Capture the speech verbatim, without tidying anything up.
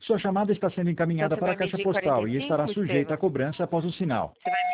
Sua chamada está sendo Então encaminhada você para vai a caixa medir postal e estará quarenta e cinco, sujeita a Estevam? cobrança após o sinal. Você vai